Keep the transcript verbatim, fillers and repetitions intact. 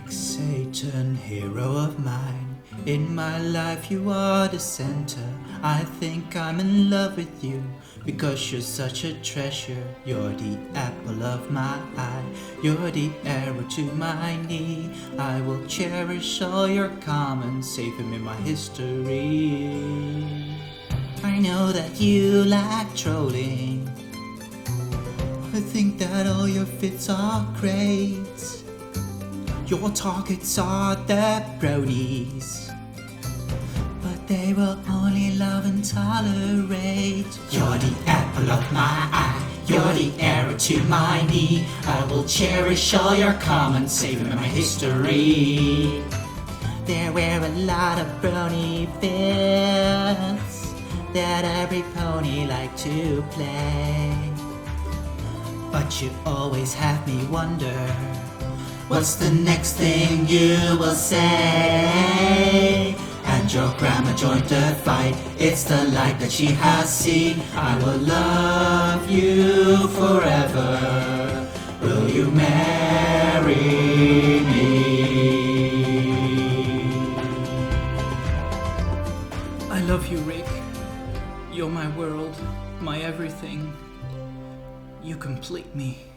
Rick Satan, hero of mine. In my life you are the center. I think I'm in love with you because you're such a treasure. You're the apple of my eye. You're the arrow to my knee. I will cherish all your comments, save them in my history. I know that you like trolling. I think that all your fits are great. Your targets are the bronies, but they will only love and tolerate. You're the apple of my eye. You're the arrow to my knee. I will cherish all your comments, save them in my history. There were a lot of brony fits that every pony liked to play, but you always have me wonder, what's the next thing you will say? And your grandma joined the fight. It's the light that she has seen. I will love you forever. Will you marry me? I love you, Rick. You're my world, my everything. You complete me.